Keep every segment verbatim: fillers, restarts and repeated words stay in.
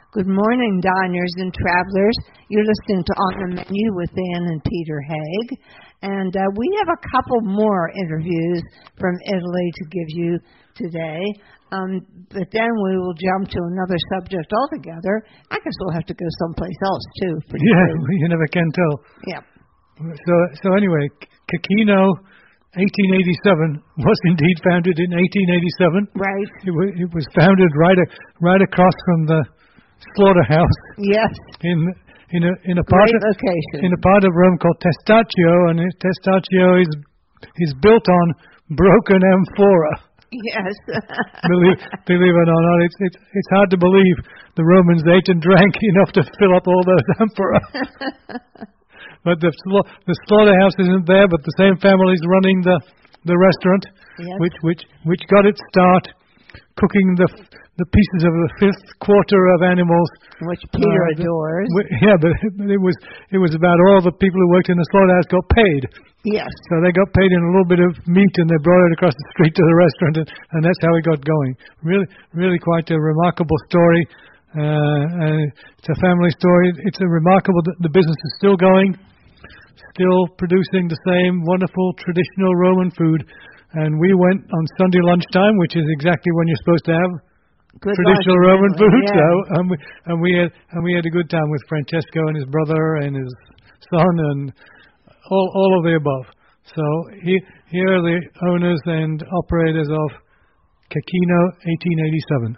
Good morning, diners and travelers. You're listening to On the Menu with Dan and Peter Haig. And uh, we have a couple more interviews from Italy to give you today. Um, but then we will jump to another subject altogether. I guess we'll have to go someplace else, too. Yeah, soon. You never can tell. Yeah. So, so anyway, Cecchino, eighteen eighty-seven, was indeed founded in eighteen eighty-seven. Right. It, w- it was founded right a, right across from the slaughterhouse. Yes. In in a in a part Great of, location. in a part of Rome called Testaccio, and it, Testaccio is is built on broken amphora. Yes. believe believe it or not, it's it's it's hard to believe the Romans ate and drank enough to fill up all those amphora. But the the slaughterhouse isn't there, but the same family's running the the restaurant, yes. which which which got its start cooking the the pieces of the fifth quarter of animals, which Peter uh, adores. The, yeah, but it was it was about all the people who worked in the slaughterhouse got paid. Yes. So they got paid in a little bit of meat, and they brought it across the street to the restaurant, and, and that's how it got going. Really, really quite a remarkable story. Uh, and it's a family story. It's a remarkable that the business is still going, still producing the same wonderful traditional Roman food. And we went on Sunday lunchtime, which is exactly when you're supposed to have good traditional lunch, Roman food. Yeah. So, and we and we had and we had a good time with Francesco and his brother and his son and all all of the above. So he, here are the owners and operators of Cecchino eighteen eighty-seven.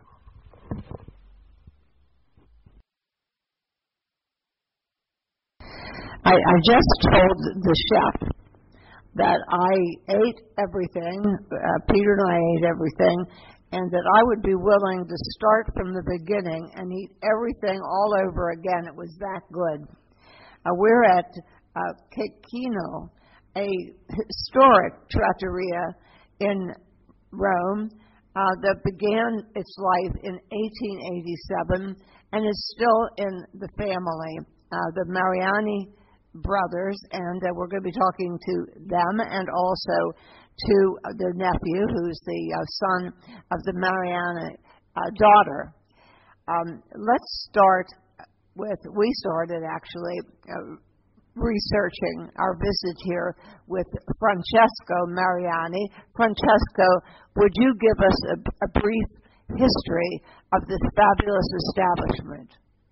I, I just told the chef that I ate everything, uh, Peter and I ate everything, and that I would be willing to start from the beginning and eat everything all over again. It was that good. Uh, we're at uh, Cecchino, a historic trattoria in Rome uh, that began its life in eighteen eighty-seven and is still in the family, uh, the Mariani brothers, and uh, we're going to be talking to them and also to uh, their nephew, who's the uh, son of the Mariani uh, daughter. Um, let's start with, we started actually uh, researching our visit here with Francesco Mariani. Francesco, would you give us a, a brief history of this fabulous establishment?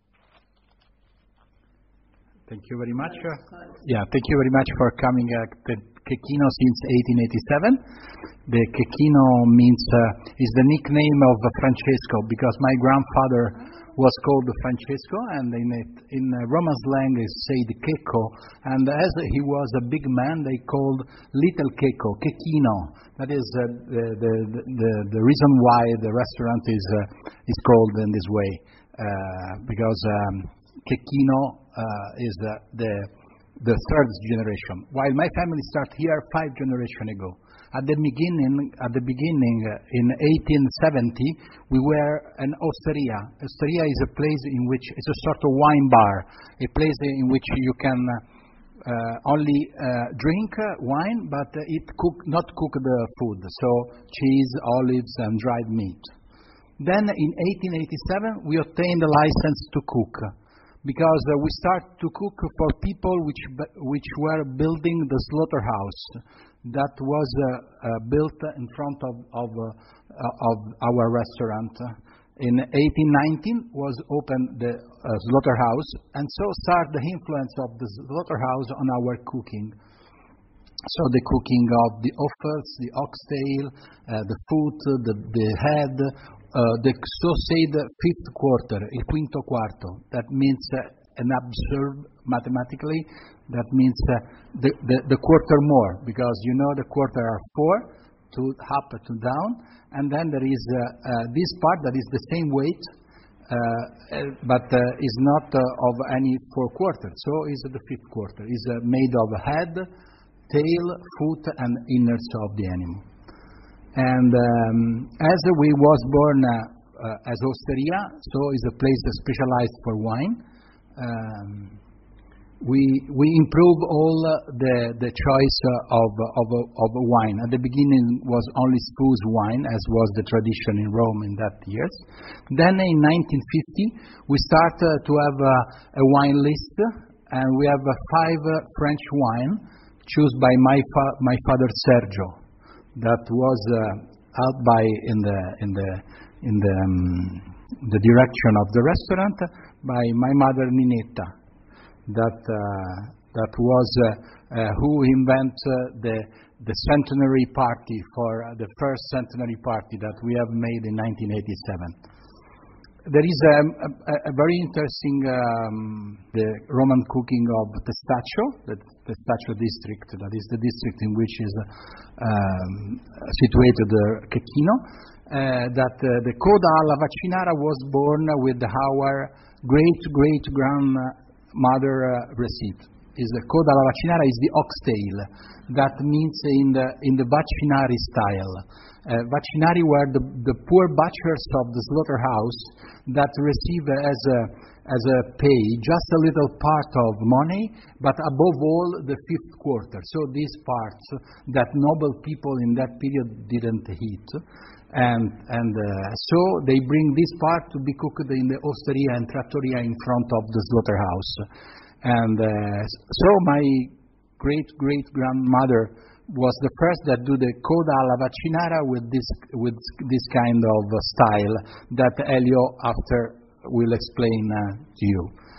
Thank you very much. Yeah, thank you very much for coming uh, to Cecchino since eighteen eighty-seven. The Cecchino means uh, is the nickname of uh, Francesco because my grandfather was called Francesco, and in it, in uh, Roman slang is said Checco, and as he was a big man, they called Little Checco, Cecchino. That is uh, the, the the the reason why the restaurant is uh, is called in this way, uh, because um, Cecchino uh, is uh, the the third generation, while my family started here five generations ago. At the beginning, at the beginning uh, in eighteen seventy, we were an osteria. Osteria is a place in which it's a sort of wine bar, a place in which you can uh, only uh, drink uh, wine, but uh, it cook not cook the food. So cheese, olives, and dried meat. Then in eighteen eighty-seven, we obtained a license to cook, because uh, we started to cook for people which which were building the slaughterhouse that was uh, uh, built in front of of, uh, of our restaurant. In eighteen nineteen was opened the uh, slaughterhouse, and so started the influence of the slaughterhouse on our cooking. So the cooking of the offals, the oxtail, uh, the foot, the, the head, uh, the so-said fifth quarter, il quinto quarto. That means uh, an observe mathematically. That means uh, the, the the quarter more, because you know the quarter are four, two up, two down, and then there is uh, uh, this part that is the same weight, uh, but uh, is not uh, of any four quarters. So is the fifth quarter. Is uh, made of head, tail, foot, and innards of the animal. And um, as we was born uh, uh, as osteria, so is a place specialized for wine. Um, we we improve all the the choice of of of wine. At the beginning was only spruce wine, as was the tradition in Rome in that years. Then in nineteen fifty we started to have a, a wine list, and we have a five French wine chosen by my fa- my father Sergio, that was uh, out by in the in the in the um, the direction of the restaurant by my mother Ninetta. That uh, that was uh, uh, who invented the the centenary party for uh, the first centenary party that we have made in nineteen eighty-seven. There is a, a, a very interesting um, the Roman cooking of Testaccio, the Testaccio district. That is the district in which is um, situated uh, Cecchino. Uh, that uh, the Coda alla Vaccinara was born with our great great grand mother uh, receipt. Is the Coda alla Vaccinara is the oxtail. That means in the in the Vaccinari style. Uh, Vaccinari were the, the poor butchers of the slaughterhouse that receive as a as a pay just a little part of money, but above all the fifth quarter. So these parts that noble people in that period didn't eat. And and uh, so they bring this part to be cooked in the osteria and trattoria in front of the slaughterhouse. And uh, so my great great grandmother was the first that do the Coda alla Vaccinara with this with this kind of uh, style that Elio after will explain uh, to you.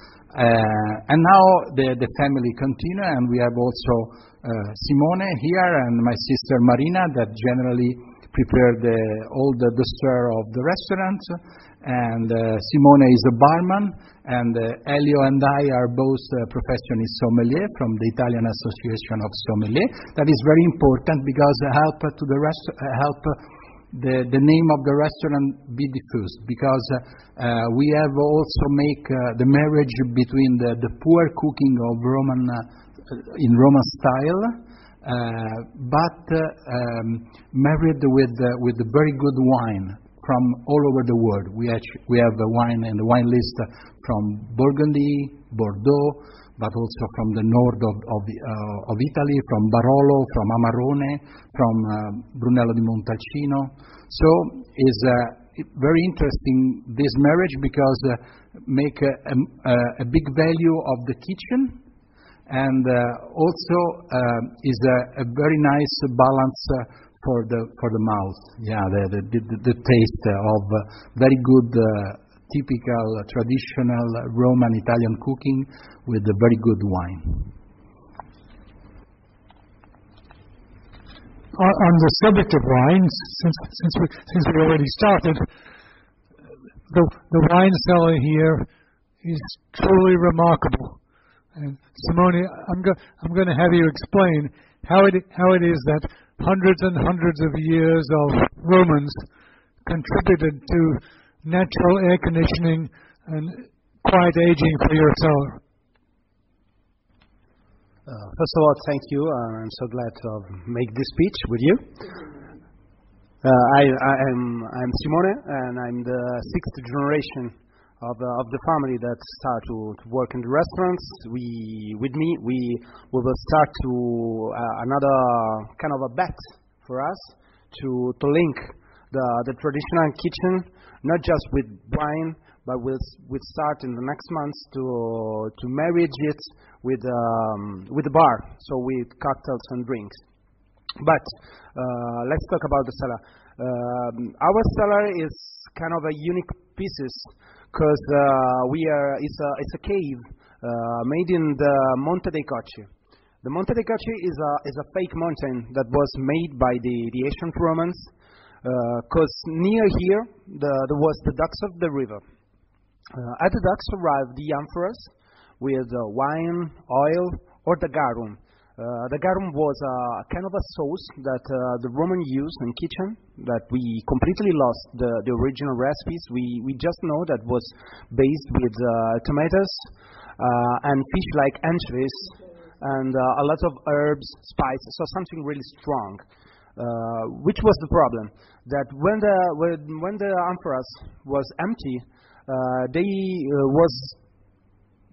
Uh, and now the the family continue, and we have also uh, Simone here and my sister Marina that generally prepare the, all the, the stir of the restaurant, and uh, Simone is a barman, and uh, Elio and I are both uh, professional sommelier from the Italian Association of Sommelier. That is very important because help to the rest, uh, help the the name of the restaurant be diffused, because uh, we have also make uh, the marriage between the, the poor cooking of Roman uh, in Roman style. Uh, but uh, um, married with uh, with a very good wine from all over the world. We actually, we have a wine in the wine list from Burgundy, Bordeaux, but also from the north of of, uh, of Italy, from Barolo, from Amarone, from uh, Brunello di Montalcino. So is uh, very interesting this marriage because uh, make a, a, a big value of the kitchen. And uh, also uh, is a, a very nice balance uh, for the for the mouth. Yeah, the the, the, the taste of uh, very good, uh, typical, uh, traditional Roman Italian cooking with a very good wine. On, on the subject of wines, since since we since we already started, the the wine cellar here is truly remarkable. And Simone, I'm, go, I'm going to have you explain how it how it is that hundreds and hundreds of years of Romans contributed to natural air conditioning and quiet aging for your cellar. Uh, first of all, thank you. Uh, I'm so glad to make this speech with you. Uh, I, I am I'm Simone, and I'm the sixth generation of the, of the family that start to, to work in the restaurants. We, with me, we we will start to uh, another kind of a bet for us to to link the the traditional kitchen not just with wine, but we'll we'll start in the next months to to marriage it with um, with the bar, so with cocktails and drinks. But uh, let's talk about the cellar. Um, our cellar is kind of a unique pieces. Because uh, we are, it's a, it's a cave uh, made in the Monte dei Cocci. The Monte dei Cocci is a is a fake mountain that was made by the, the ancient Romans. Because uh, near here the, there was the docks of the river. Uh, at the docks arrived the amphores with uh, wine, oil, or the garum. Uh, the garum was a kind of a sauce that uh, the Roman used in kitchen, that we completely lost the, the original recipes. We we just know that was based with uh, tomatoes uh, and fish like anchovies and uh, a lot of herbs, spices, so something really strong. Uh, which was the problem? That when the when, when the amphoras was empty, uh, they uh, was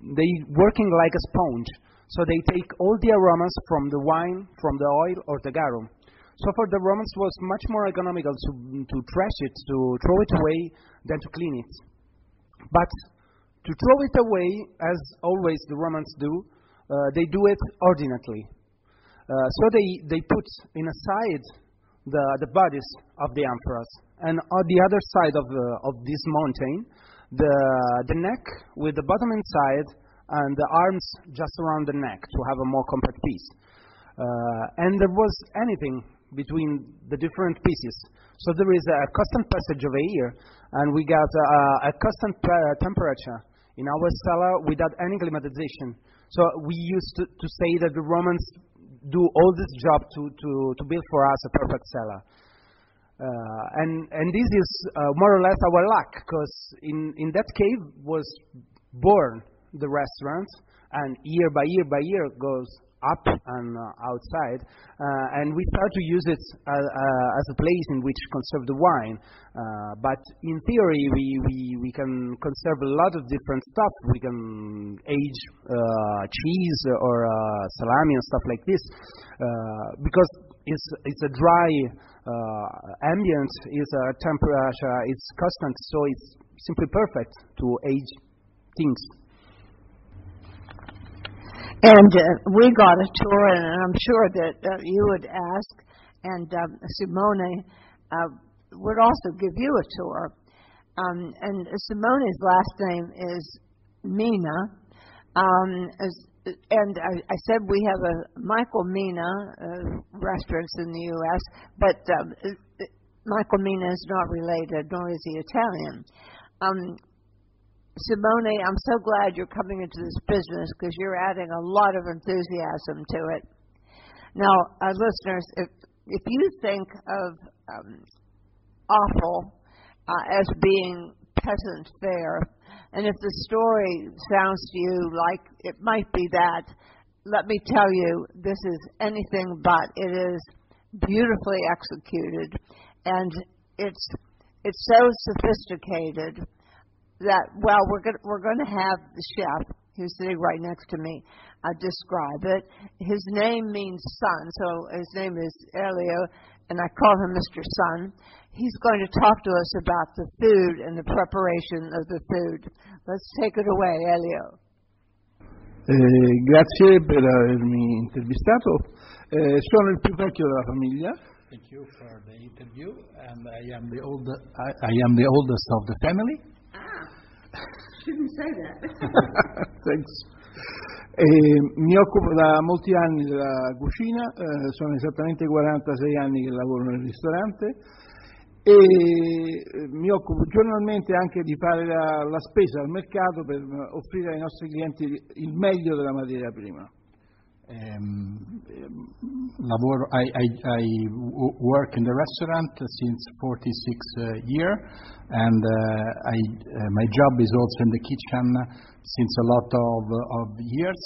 they working like a sponge. So they take all the aromas from the wine, from the oil, or the garum. So for the Romans, it was much more economical to to trash it, to throw it away, than to clean it. But to throw it away, as always the Romans do, uh, they do it ordinately. Uh, so they, they put in a side the, the bodies of the emperors, and on the other side of, the, of this mountain, the, the neck with the bottom inside, and the arms just around the neck to have a more compact piece. Uh, and there was anything between the different pieces. So there is a constant passage of air, and we got uh, a constant uh, temperature in our cellar without any climatization. So we used to, to say that the Romans do all this job to, to, to build for us a perfect cellar. Uh, and, and this is uh, more or less our luck, because in, in that cave was born the restaurant, and year by year by year goes up and uh, outside, uh, and we start to use it uh, uh, as a place in which conserve the wine. Uh, but in theory, we, we, we can conserve a lot of different stuff. We can age uh, cheese or uh, salami and stuff like this, uh, because it's it's a dry uh, ambient, is a temperature, it's constant, so it's simply perfect to age things. And uh, we got a tour, and I'm sure that uh, you would ask, and um, Simone uh, would also give you a tour. Um, and Simone's last name is Mina, um, as, and I, I said we have a Michael Mina uh, restaurants in the U S, but um, Michael Mina is not related, nor is he Italian. Um, Simone, I'm so glad you're coming into this business, because you're adding a lot of enthusiasm to it. Now, uh, listeners, if if you think of um, offal uh, as being peasant fare, and if the story sounds to you like it might be that, let me tell you, this is anything but. It is beautifully executed, and it's it's so sophisticated that, well, we're going we're going to have the chef, who's sitting right next to me, uh, describe it. His name means son, so his name is Elio, and I call him Mister Sun. He's going to talk to us about the food and the preparation of the food. Let's take it away, Elio. Eh, grazie per avermi intervistato. Eh, sono il più vecchio della famiglia. Thank you for the interview, and I am the old I, I am the oldest of the family. Shouldn't say that. Thanks. Eh, mi occupo da molti anni della cucina, eh, sono esattamente quarantasei anni che lavoro nel ristorante e eh, mi occupo giornalmente anche di fare la, la spesa al mercato per offrire ai nostri clienti il meglio della materia prima. Um, lavoro, I, I, I work in the restaurant since forty-six uh, years, and uh, I, uh, my job is also in the kitchen since a lot of, of years.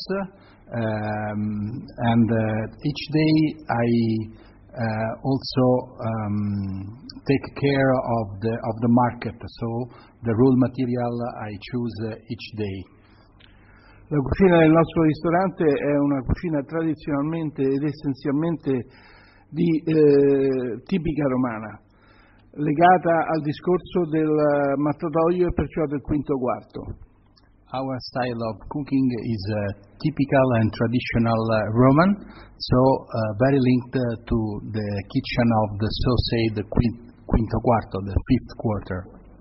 Um, and uh, each day I uh, also um, take care of the of the market. So the raw material I choose uh, each day. La cucina del nostro ristorante è una cucina tradizionalmente ed essenzialmente di eh, tipica romana, legata al discorso del mattatoio e perciò del quinto quarto. Our style of cooking is uh, typical and traditional uh, Roman, so uh, very linked uh, to the kitchen of the so-said quinto quarto, the fifth quarter.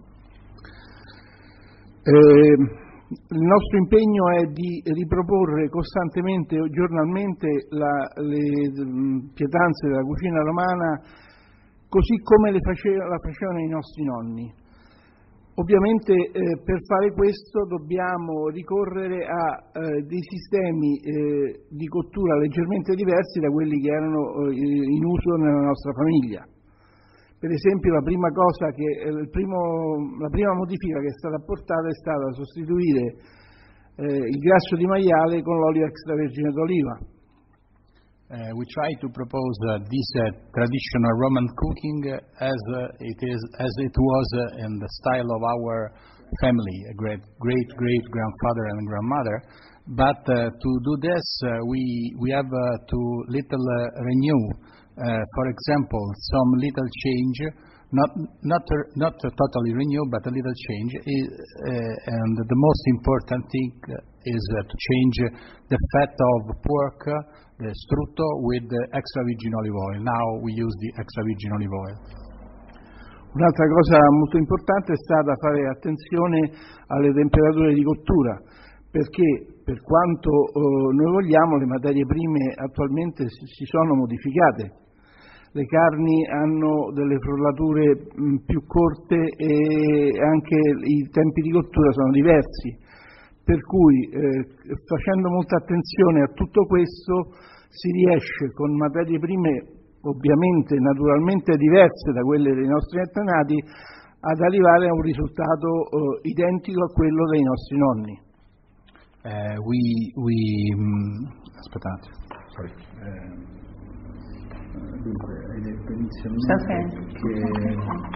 Eh, Il nostro impegno è di riproporre costantemente o giornalmente la, le mh, pietanze della cucina romana così come le face, la facevano i nostri nonni. Ovviamente eh, per fare questo dobbiamo ricorrere a eh, dei sistemi eh, di cottura leggermente diversi da quelli che erano eh, in uso nella nostra famiglia. Per esempio la prima cosa che il primo, la prima modifica che è stata apportata è stata sostituire eh, il grasso di maiale con l'olio extravergine d'oliva. Uh, we try to propose uh, this uh, traditional Roman cooking uh, as uh, it is as it was uh, in the style of our family, a great great great grandfather and grandmother. But uh, to do this, uh, we we have uh, to little uh, renew. Uh, for example, some little change, not not uh, not uh, totally renew, but a little change. Is, uh, and the most important thing is uh, to change the fat of pork, uh, the strutto, with the extra virgin olive oil. Now we use the extra virgin olive oil. Un'altra cosa molto importante è stata fare attenzione alle temperature di cottura, perché per quanto eh, noi vogliamo le materie prime attualmente si, si sono modificate. Le carni hanno delle frullature mh, più corte e anche i tempi di cottura sono diversi, per cui eh, facendo molta attenzione a tutto questo si riesce con materie prime ovviamente naturalmente diverse da quelle dei nostri antenati ad arrivare a un risultato eh, identico a quello dei nostri nonni. Uh, we we um, aspettate, sorry. Uh, dunque, hai detto inizialmente okay. che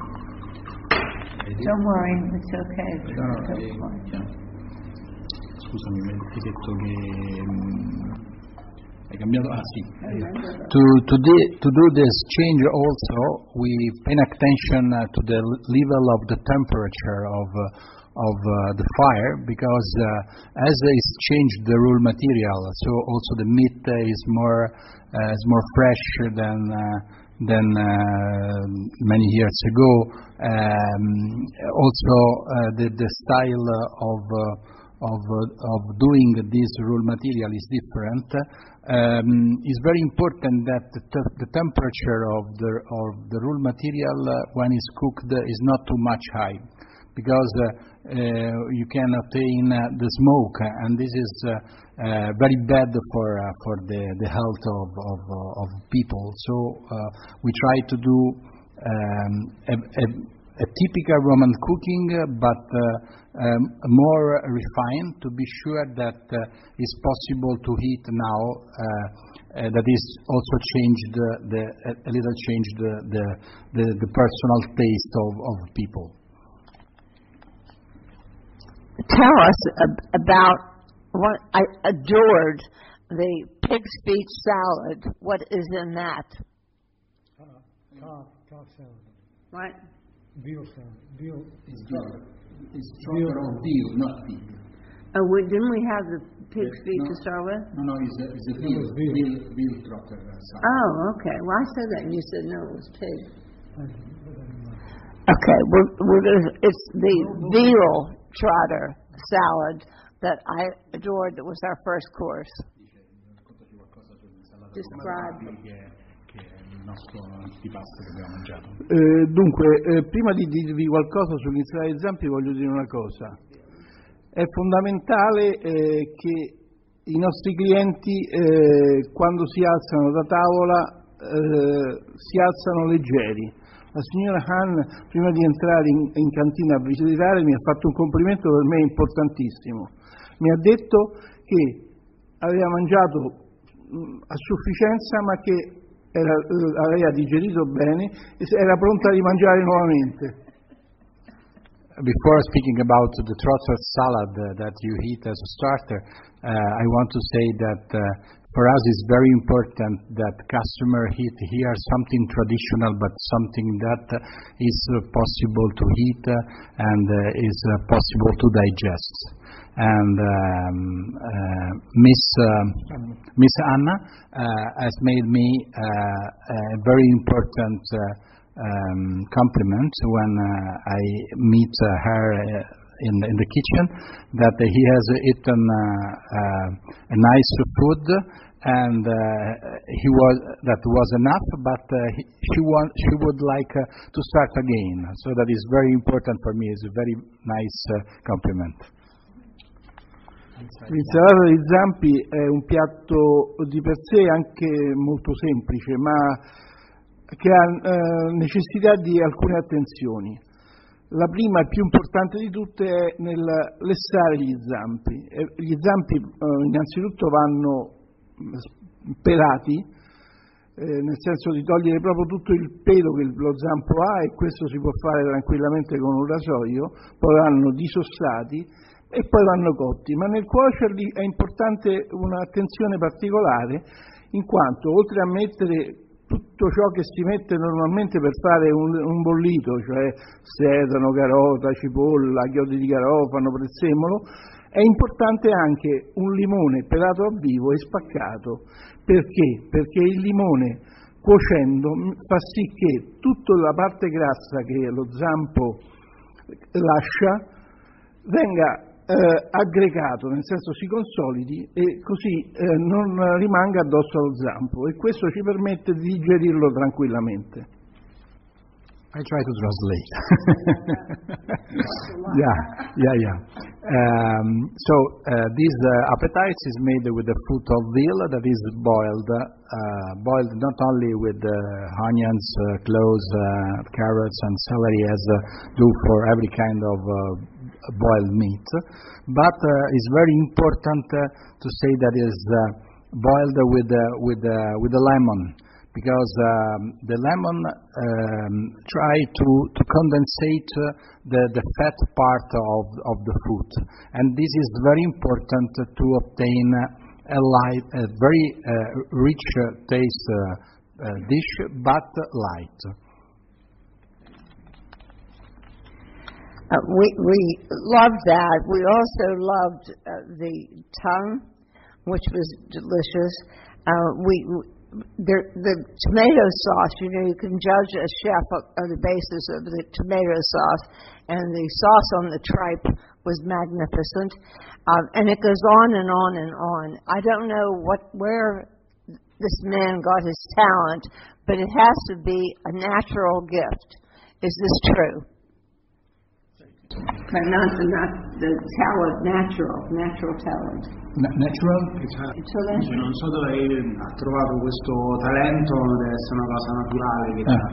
Don't worry, it's okay. No, no, eh, scusami, hai detto che um, hai cambiato. Ah sì. To to, de, to do this change also, we pay attention uh, to the level of the temperature of. Uh, of uh, the fire, because uh, as is changed the raw material, so also the meat uh, is more uh, is more fresh than uh, than uh, many years ago. Um, also, uh, the the style of uh, of uh, of doing this raw material is different. Um, it's very important that the, te the temperature of the of the raw material uh, when it's cooked is not too much high, because uh, uh, you can obtain uh, the smoke, and this is uh, uh, very bad for uh, for the, the health of of, uh, of people. So uh, we try to do um, a, a, a typical Roman cooking, uh, but uh, um, more refined, to be sure that uh, it's possible to eat now. Uh, Uh, that is also changed the, the a little changed the the, the, the personal taste of, of people. Tell us ab- about what I adored the pig's feet salad. What is in that? Uh, calf, calf salad. What? Veal salad. Veal. It's veal. It's trotter of veal, not pig. Oh, we, didn't we have the pig's Yeah, feet no. to start with? No, no, it's a, it's a No, veal, it's veal. veal, veal trotter uh, salad. Oh, okay. Well, I said that, and you said no, it was pig. Okay, we're, we're gonna, it's the veal trotter salad that I adored. That was our first course. Describe. Eh, dunque, eh, prima di dirvi qualcosa sull'insalata di zampi voglio dire una cosa. È fondamentale eh, che i nostri clienti eh, quando si alzano da tavola eh, si alzano leggeri. La signora Han, prima di entrare in, in cantina a visitare, mi ha fatto un complimento per me importantissimo. Mi ha detto che aveva mangiato mh, a sufficienza, ma che era, eh, aveva digerito bene e era pronta a rimangiare nuovamente. Before speaking about the trotter salad uh, that you eat as a starter, uh, I want to say that uh, for us it's very important that customer eat here something traditional, but something that uh, is uh, possible to eat uh, and uh, is uh, possible to digest. And um, uh, Miss uh, Miss Anna uh, has made me uh, a very important uh, um, compliment when uh, I meet uh, her uh, in in the kitchen, that uh, he has eaten uh, uh, a nice food, and uh, he was that was enough, but uh, he, she want she would like uh, to start again. So that is very important for me. It's a very nice uh, compliment. L'insalata di zampi è un piatto di per sé anche molto semplice, ma che ha eh, necessità di alcune attenzioni. La prima e più importante di tutte è nel lessare gli zampi. E gli zampi eh, innanzitutto vanno pelati, eh, nel senso di togliere proprio tutto il pelo che lo zampo ha, e questo si può fare tranquillamente con un rasoio. Poi vanno disossati e poi vanno cotti, ma nel cuocerli è importante un'attenzione particolare, in quanto oltre a mettere tutto ciò che si mette normalmente per fare un, un bollito, cioè sedano, carota, cipolla, chiodi di garofano, prezzemolo, è importante anche un limone pelato a vivo e spaccato. Perché? Perché il limone, cuocendo, fa sì che tutta la parte grassa che lo zampo lascia venga eh, aggregato, nel senso si consolidi, e così eh, non rimanga addosso allo zampo, e questo ci permette di digerirlo tranquillamente. I try to translate. yeah, yeah, yeah. Um, so uh, this uh, appetites is made with the foot of veal that is boiled, uh, boiled not only with uh, onions, uh, cloves, uh, carrots, and celery, as uh, do for every kind of uh, boiled meat, but uh, it's very important uh, to say that is uh, boiled with uh, with uh, with the lemon. Because um, the lemon um, try to, to condensate uh, the, the fat part of, of the food, and this is very important to obtain a light, a very uh, rich uh, taste uh, uh, dish, but light. Uh, we we loved that. We also loved uh, the tongue, which was delicious. Uh, we. The, the tomato sauce, you know, you can judge a chef on the basis of the tomato sauce, and the sauce on the tripe was magnificent, um, and it goes on and on and on. I don't know what where this man got his talent, but it has to be a natural gift. Is this true? But not the, not the talent, natural, natural talent. Na- natural? Cioè, non so dove ha trovato questo talento, deve essere una cosa naturale che ah.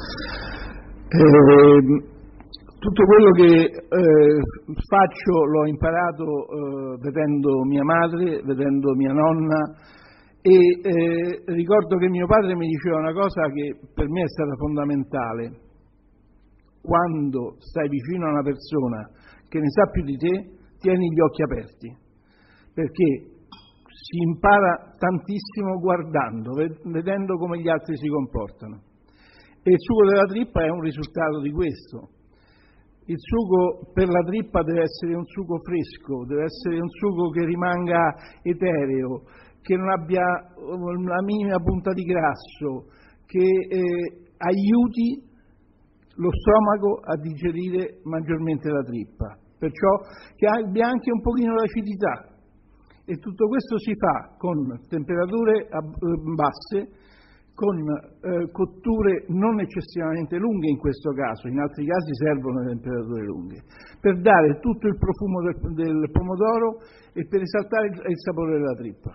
eh, tutto quello che eh, faccio l'ho imparato eh, vedendo mia madre, vedendo mia nonna, e eh, ricordo che mio padre mi diceva una cosa che per me è stata fondamentale: quando stai vicino a una persona che ne sa più di te, tieni gli occhi aperti, perché si impara tantissimo guardando, vedendo come gli altri si comportano. E il sugo della trippa è un risultato di questo. Il sugo per la trippa deve essere un sugo fresco, deve essere un sugo che rimanga etereo, che non abbia la minima punta di grasso, che eh, aiuti lo stomaco a digerire maggiormente la trippa, perciò che abbia anche un pochino l'acidità. E tutto questo si fa con temperature basse, con eh, cotture non eccessivamente lunghe in questo caso, in altri casi servono le temperature lunghe, per dare tutto il profumo del, del pomodoro e per esaltare il, il sapore della trippa.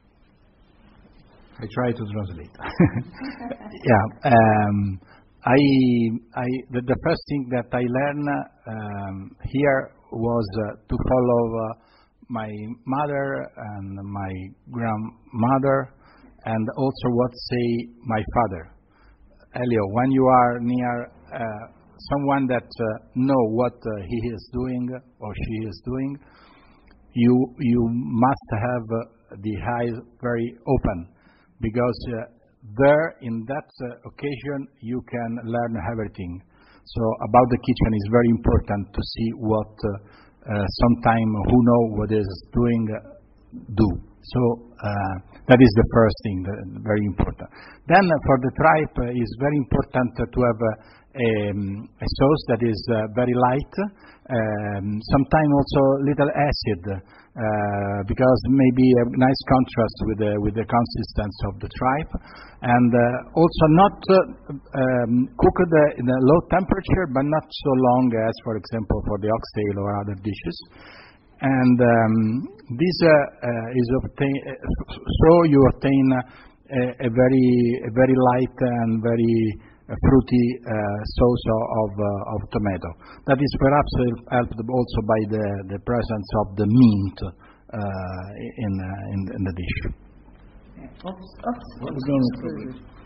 I try to translate. yeah. Um, I, I, the, the first thing that I learned um, here was uh, to follow uh, my mother and my grandmother, and also what say my father. Elio, when you are near uh, someone that uh, know what uh, he is doing or she is doing, you you must have uh, the eyes very open, because uh, there, in that uh, occasion, you can learn everything. So about the kitchen is very important to see what uh, uh, sometime who know what is doing uh, do. So uh, that is the first thing, the, very important. Then uh, for the tripe, uh, is very important uh, to have uh, um, a sauce that is uh, very light, um, sometimes also little acid, uh, because maybe a nice contrast with the, with the consistency of the tripe, and uh, also not uh, um, cooked in a low temperature, but not so long as, for example, for the oxtail or other dishes. And um, this uh, uh, is obtain, uh, so you obtain a, a very a very light and very uh, fruity uh, sauce of uh, of tomato. That is perhaps helped also by the, the presence of the mint uh, in, uh, in in the dish. Oops, oops. What was going on?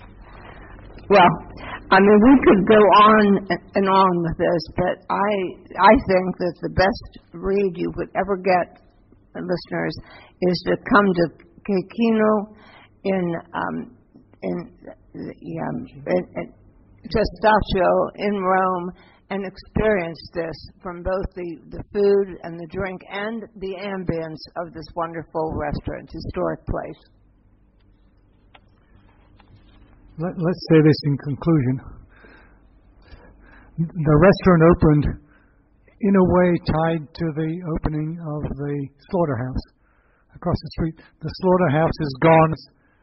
Well, I mean, we could go on and on with this, but I I think that the best read you could ever get, listeners, is to come to Cecchino in um, in the um, in, in Testaccio in Rome and experience this from both the, the food and the drink and the ambience of this wonderful restaurant, historic place. Let, let's say this in conclusion. The restaurant opened in a way tied to the opening of the slaughterhouse across the street. The slaughterhouse is gone.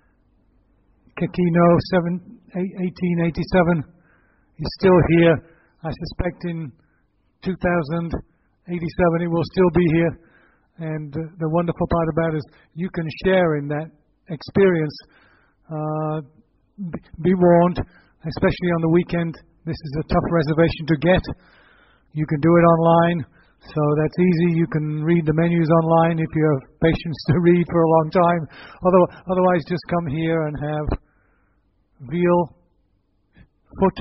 Cecchino, eighteen eighty-seven, is still here. I suspect in two thousand eighty-seven it will still be here. And uh, the wonderful part about it is you can share in that experience. Uh, be warned, especially on the weekend, this is a tough reservation to get. You can do it online, so that's easy. You can read the menus online if you have patience to read for a long time. Although, otherwise, just come here and have veal foot,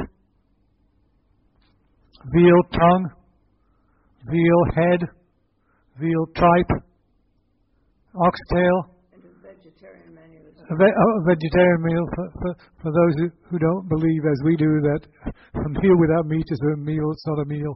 veal tongue, veal head, veal tripe, oxtail. A, ve- a vegetarian meal for, for, for those who, who don't believe, as we do, that a meal without meat is a meal, it's not a meal.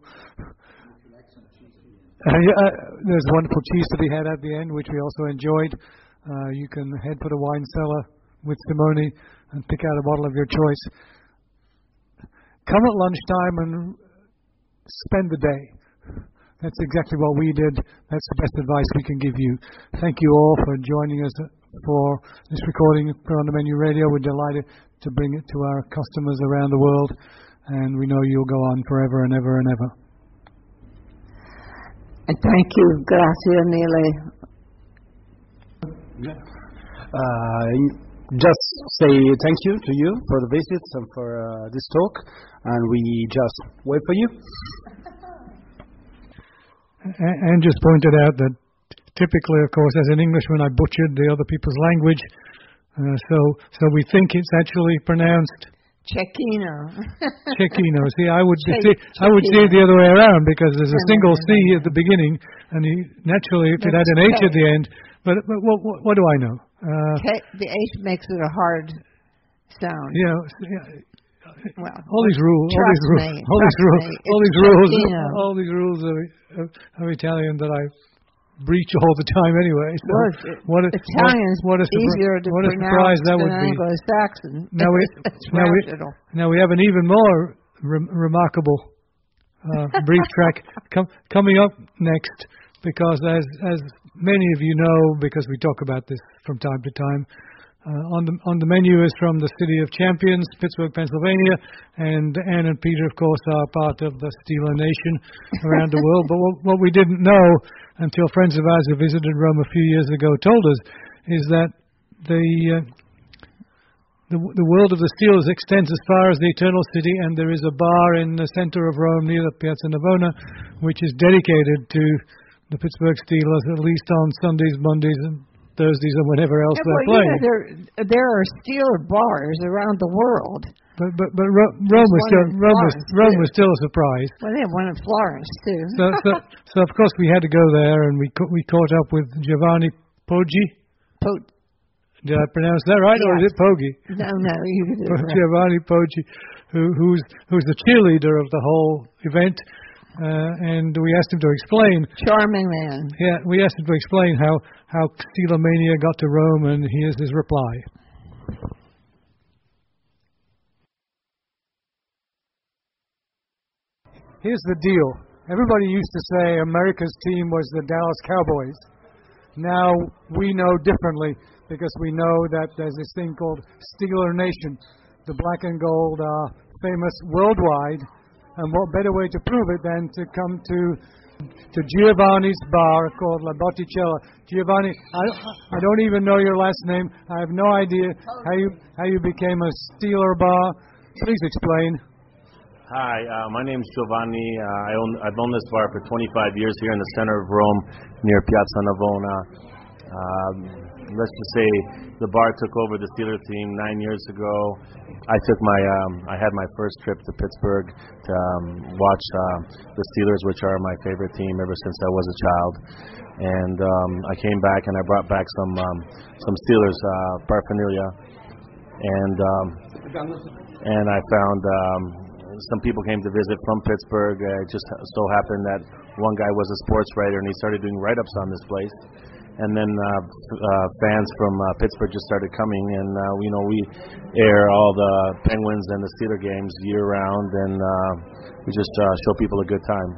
Uh, yeah, uh, there's wonderful cheese to be had at the end, which we also enjoyed. Uh, you can head for the wine cellar with Simone and pick out a bottle of your choice. Come at lunchtime and spend the day. That's exactly what we did. That's the best advice we can give you. Thank you all for joining us for this recording for On The Menu Radio. We're delighted to bring it to our customers around the world, and we know you'll go on forever and ever and ever. And thank you, grazie mille. Uh, just say thank you to you for the visits and for uh, this talk, and we just wait for you. And just pointed out that typically, of course, as an Englishman, I butchered the other people's language. Uh, so so we think it's actually pronounced Cecchino. Cecchino. See, I would Che- see, I would see it the other way around, because there's a single C Cecchino. at the beginning, and you, naturally, if it had an H at the end. But, but what, what, what do I know? Uh, Ke- the H makes it a hard sound. you know, yeah, Well, all these rules, all these rules, me, all these trust rules, me, all it's these rules, Cecchino. all these rules of, of, of Italian that I breach all the time anyway. So Well, it- what a, Italian's what, what a surpri- easier to what a pronounce surprise that than would be. Anglo-Saxon. Now we, it's now we, rational. now we have an even more re- remarkable uh, brief track com- coming up next, because as as many of you know, because we talk about this from time to time, uh, on the on the menu is from the City of Champions, Pittsburgh, Pennsylvania, and Ann and Peter, of course, are part of the Steeler Nation around the world. But what, what we didn't know until friends of ours who visited Rome a few years ago told us is that the uh, The, the world of the Steelers extends as far as the Eternal City, and there is a bar in the center of Rome near the Piazza Navona, which is dedicated to the Pittsburgh Steelers, at least on Sundays, Mondays, and Thursdays, and whatever else Yeah, they're well, playing. you know, there, there are Steeler bars around the world. But but, but Ro- Rome was one still in Rome was Florence, Rome too. was still a surprise. Well, they have one in Florence, too. So so, so of course we had to go there, and we co- we caught up with Giovanni Poggi. Po- Did I pronounce that right, or is it Poggi? no, no, you did it right. Giovanni Poggi, who, who's who's the cheerleader of the whole event, uh, and we asked him to explain. Charming man. Yeah, we asked him to explain how how Steelomania got to Rome, and here's his reply. Here's the deal. Everybody used to say America's team was the Dallas Cowboys. Now we know differently, because we know that there's this thing called Steeler Nation. The black and gold are famous worldwide, and what better way to prove it than to come to to Giovanni's bar called La Botticella. Giovanni, I, I don't even know your last name. I have no idea how you how you became a Steeler bar. Please explain. Hi, uh, my name's Giovanni. Uh, I own, I've owned this bar for twenty-five years here in the center of Rome, near Piazza Navona. Um, let's just say the bar took over the Steelers team nine years ago. I took my, um, I had my first trip to Pittsburgh to um, watch uh, the Steelers, which are my favorite team ever since I was a child. And um, I came back and I brought back some um, some Steelers uh, paraphernalia, and um, and I found um, some people came to visit from Pittsburgh. Uh, it just so happened that one guy was a sports writer and he started doing write-ups on this place. And then uh, uh, fans from uh, Pittsburgh just started coming, and uh, you know we air all the Penguins and the Steeler games year round, and uh, we just uh, show people a good time.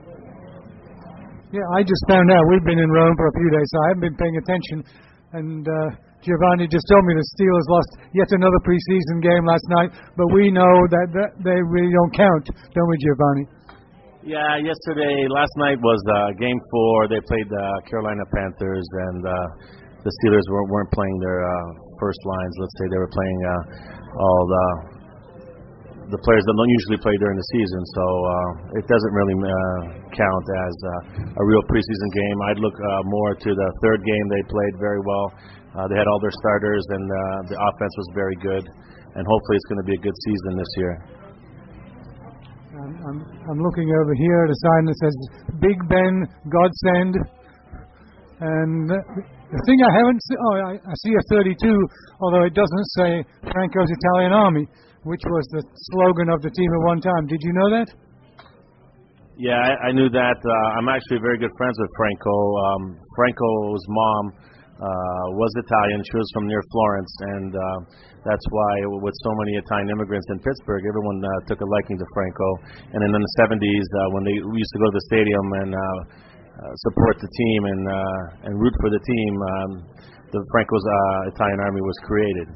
Yeah, I just found out we've been in Rome for a few days, so I haven't been paying attention. And uh, Giovanni just told me the Steelers lost yet another preseason game last night, but we know that, that they really don't count, don't we, Giovanni? Yeah, yesterday, last night was uh, game four. They played the Carolina Panthers, and uh, the Steelers weren't, weren't playing their uh, first lines. Let's say they were playing uh, all the the players that don't usually play during the season, so uh, it doesn't really uh, count as uh, a real preseason game. I'd look uh, more to the third game. They played very well. Uh, they had all their starters, and uh, the offense was very good, and hopefully it's going to be a good season this year. I'm, I'm, I'm looking over here at a sign that says Big Ben Godsend, and the thing I haven't seen, oh, I, I see a thirty-two, although it doesn't say Franco's Italian Army, which was the slogan of the team at one time. Did you know that? Yeah, I, I knew that. Uh, I'm actually very good friends with Franco. Um, Franco's mom uh, was Italian. She was from near Florence, and uh, that's why with so many Italian immigrants in Pittsburgh, everyone uh, took a liking to Franco. And then in the seventies, uh, when they we used to go to the stadium and uh, uh, support the team and uh, and root for the team, um, the Franco's uh, Italian Army was created.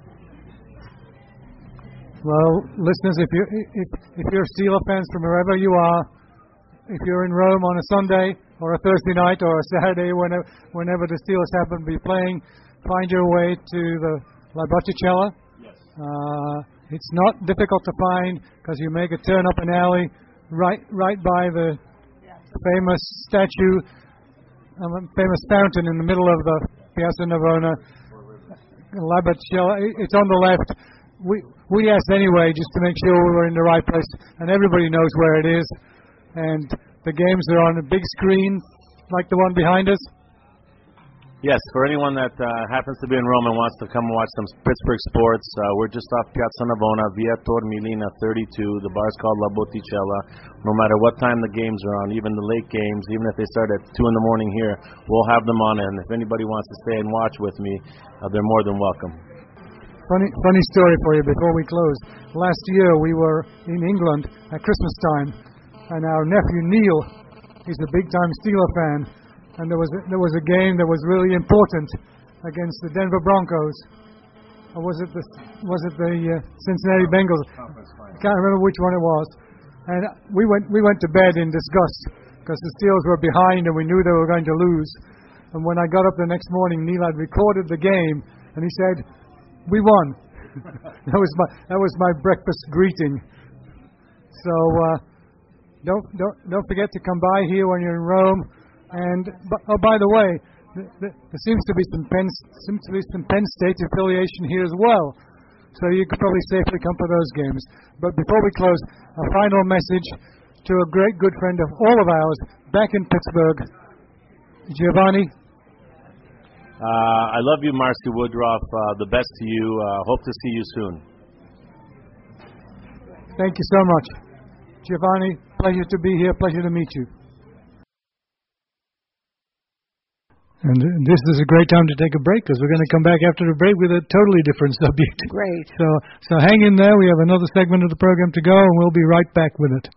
Well, listeners, if you if if you're Steeler fans from wherever you are, if you're in Rome on a Sunday or a Thursday night or a Saturday, whenever whenever the Steelers happen to be playing, find your way to the La Botticella. Yes. Uh, it's not difficult to find because you make a turn up an alley right right by the famous statue, um, famous fountain in the middle of the Piazza Navona. La Botticella. It's on the left. We we asked anyway just to make sure we were in the right place, and everybody knows where it is. And the games are on a big screen, like the one behind us. Yes, for anyone that uh, happens to be in Rome and wants to come watch some Pittsburgh sports, uh, we're just off Piazza Navona, Via Tormilina thirty-two. The bar's called La Botticella. No matter what time the games are on, even the late games, even if they start at two in the morning here, we'll have them on. And if anybody wants to stay and watch with me, uh, they're more than welcome. Funny, funny story for you before we close. Last year we were in England at Christmas time, and our nephew Neil, he's a big-time Steeler fan, and there was a, there was a game that was really important against the Denver Broncos, or was it the was it the uh, Cincinnati Bengals? I can't remember which one it was. And we went we went to bed in disgust because the Steelers were behind and we knew they were going to lose. And when I got up the next morning, Neil had recorded the game, and he said, "We won." that was my that was my breakfast greeting. So uh, don't don't don't forget to come by here when you're in Rome. And oh, by the way, th- th- there seems to be some Penn seems to be some Penn State affiliation here as well. So you could probably safely come for those games. But before we close, a final message to a great good friend of all of ours back in Pittsburgh, Giovanni. Uh, I love you, Marcy Woodruff. Uh, the best to you. Uh, hope to see you soon. Thank you so much. Giovanni, pleasure to be here. Pleasure to meet you. And this is a great time to take a break because we're going to come back after the break with a totally different subject. Great. So, so hang in there. We have another segment of the program to go, and we'll be right back with it.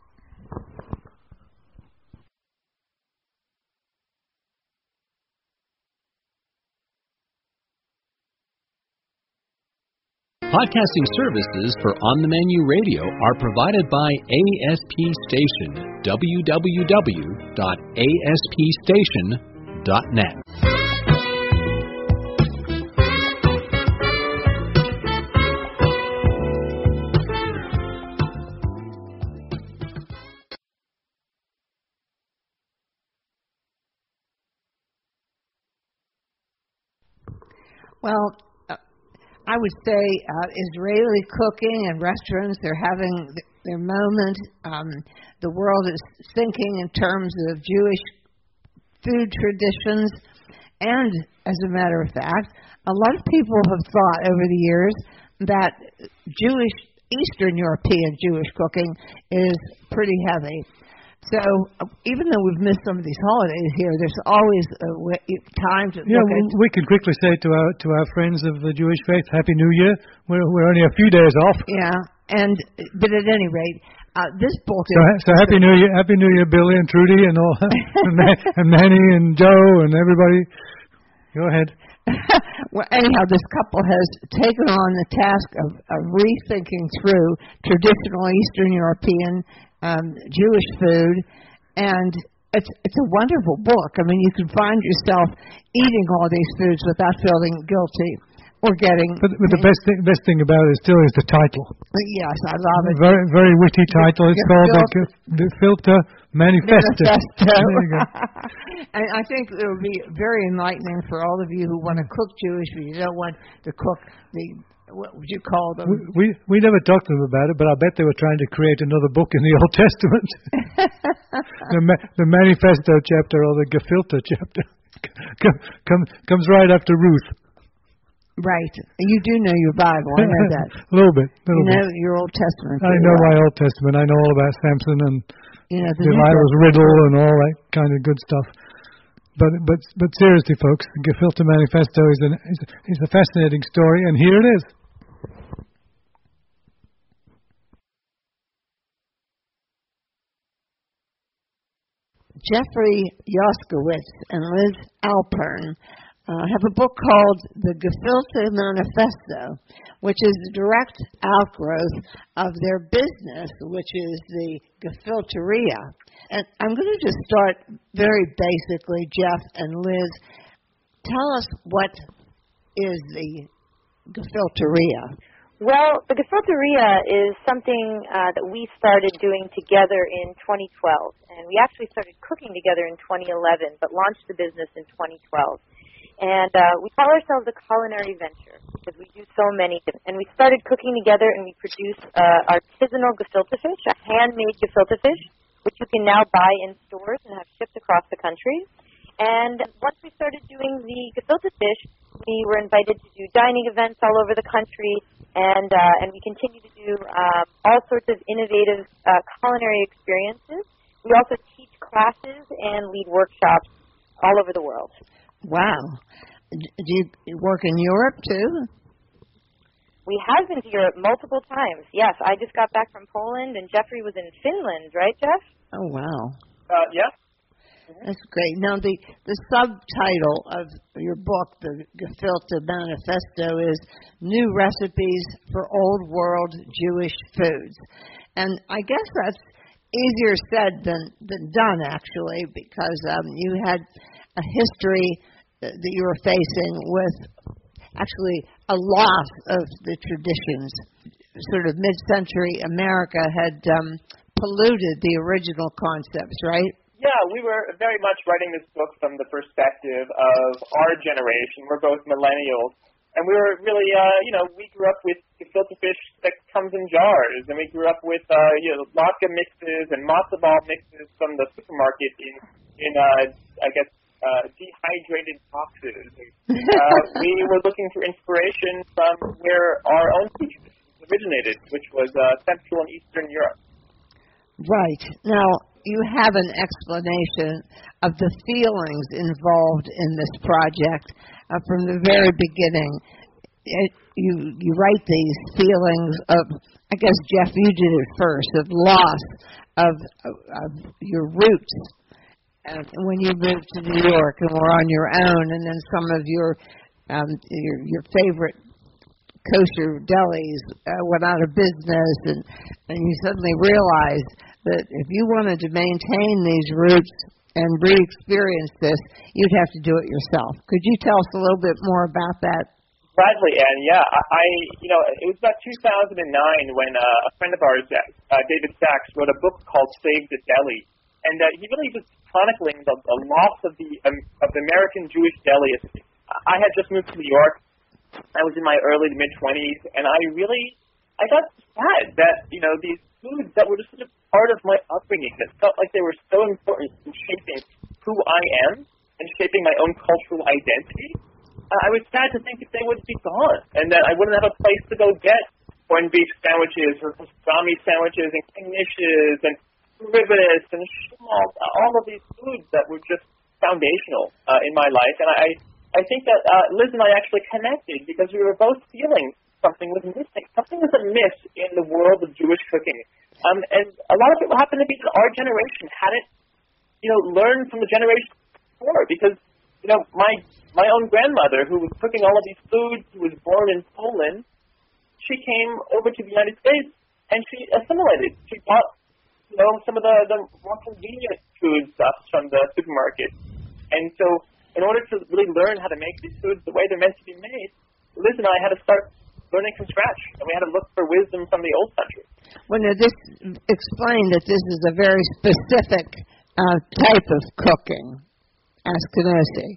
Podcasting services for On the Menu Radio are provided by A S P Station, w w w dot a s p station dot net. Well, uh, I would say uh, Israeli cooking and restaurants, they're having th- their moment. Um, the world is thinking in terms of Jewish food traditions. And, as a matter of fact, a lot of people have thought over the years that Jewish, Eastern European Jewish cooking is pretty heavy. So uh, even though we've missed some of these holidays here, there's always a w- time to yeah, look we, at... we can quickly say to our to our friends of the Jewish faith, Happy New Year. We're, we're only a few days off. Yeah, and but at any rate, uh, this book So, is... so Happy New Year, Happy New Year, Billy and Trudy and all, and, Ma- and Manny and Joe and everybody. Go ahead. Well, anyhow, this couple has taken on the task of, of rethinking through traditional Eastern European um, Jewish food, and it's it's a wonderful book. I mean, you can find yourself eating all these foods without feeling guilty or getting. But, but the best thing, best thing about it still is the title. Yes, I love it. Very very witty title. It's called the, the Filter Manifesto. Manifesto. There you go. And I think it would be very enlightening for all of you who want to cook Jewish, but you don't want to cook the, what would you call them? We, we we never talked to them about it, but I bet they were trying to create another book in the Old Testament. the, ma- the Manifesto chapter or the Gefilter chapter come, come, comes right after Ruth. Right. You do know your Bible. I know that. A little bit. Little you know bit. your Old Testament. I know my Old Testament. I know all about Samson and you know, Delilah's riddle and all that kind of good stuff. But but but seriously, folks, the Gefilter Manifesto is an is, is a fascinating story, and here it is. Jeffrey Yoskowitz and Liz Alpern uh, have a book called The Gefilter Manifesto, which is a direct outgrowth of their business, which is the Gefilteria. And I'm going to just start very basically, Jeff and Liz. Tell us what is the Gefilteria. Well, the Gefilteria is something uh, that we started doing together in twenty twelve. And we actually started cooking together in twenty eleven, but launched the business in twenty twelve. And uh, we call ourselves a culinary venture because we do so many. And we started cooking together, and we produce uh, artisanal gefilte fish, a handmade gefilte fish, which you can now buy in stores and have shipped across the country. And once we started doing the gefilte fish, we were invited to do dining events all over the country, and uh, and we continue to do um, all sorts of innovative uh, culinary experiences. We also teach classes and lead workshops all over the world. Wow. Do you work in Europe, too? We have been to Europe multiple times. Yes, I just got back from Poland, and Jeffrey was in Finland, right, Jeff? Oh, wow. Uh, yeah. That's great. Now, the, the subtitle of your book, The Gefilter Manifesto, is New Recipes for Old World Jewish Foods. And I guess that's easier said than, than done, actually, because um, you had a history that you were facing with actually a loss of the traditions. Sort of mid-century America had um, polluted the original concepts, right? Yeah, we were very much writing this book from the perspective of our generation. We're both millennials. And we were really, uh, you know, we grew up with gefilte fish that comes in jars. And we grew up with, uh, you know, latke mixes and matzo ball mixes from the supermarket in, in uh, I guess, uh, dehydrated boxes. And, uh, we were looking for inspiration from where our own food traditions originated, which was uh, Central and Eastern Europe. Right. Now, you have an explanation of the feelings involved in this project uh, from the very beginning. It, you you write these feelings of, I guess, Jeff, you did it first, of loss of, of, of your roots. And when you moved to New York and were on your own, and then some of your um, your, your favorite kosher delis uh, went out of business, and, and you suddenly realized that if you wanted to maintain these roots and re-experience this, you'd have to do it yourself. Could you tell us a little bit more about that? Gladly, and yeah, I, I, you know, it was about two thousand nine when uh, a friend of ours, uh, David Sachs, wrote a book called Save the Deli, and uh, he really was chronicling the, the loss of the um, of the American Jewish deli. I had just moved to New York, I was in my early to mid-twenties, and I really, I got sad that, you know, these foods that were just such a part of my upbringing that felt like they were so important in shaping who I am and shaping my own cultural identity. Uh, I was sad to think that they would be gone and that I wouldn't have a place to go get corned beef sandwiches or pastrami sandwiches and knishes and ribs and schmaltz, all of these foods that were just foundational uh, in my life. And I, I think that uh, Liz and I actually connected because we were both feeling something was missing. Something was amiss in the world of Jewish cooking. Um, and a lot of people happen to be that our generation hadn't, you know, learned from the generation before because, you know, my my own grandmother, who was cooking all of these foods, who was born in Poland, she came over to the United States and she assimilated. She bought, you know, some of the, the more convenient food stuff from the supermarket. And so in order to really learn how to make these foods the way they're meant to be made, Liz and I had to start learning from scratch, and we had to look for wisdom from the old country. Well, now this explain that this is a very specific uh, type of cooking, Ashkenazi.